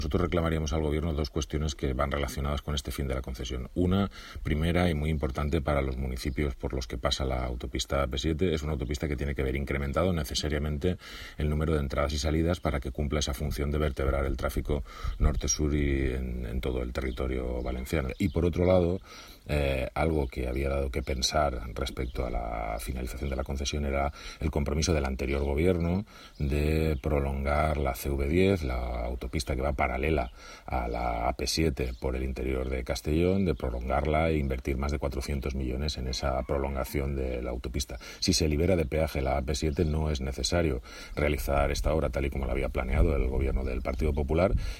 Nosotros reclamaríamos al Gobierno dos cuestiones que van relacionadas con este fin de la concesión. Una, primera y muy importante para los municipios por los que pasa la autopista AP7, es una autopista que tiene que ver incrementado necesariamente el número de entradas y salidas para que cumpla esa función de vertebrar el tráfico norte-sur y en todo el territorio valenciano. Y por otro lado, algo que había dado que pensar respecto a la finalización de la concesión era el compromiso del anterior Gobierno de prolongar la CV10, la autopista que va paralela a la AP7 por el interior de Castellón, de prolongarla e invertir más de 400 millones en esa prolongación de la autopista. Si se libera de peaje la AP7 no es necesario realizar esta obra tal y como la había planeado el Gobierno del Partido Popular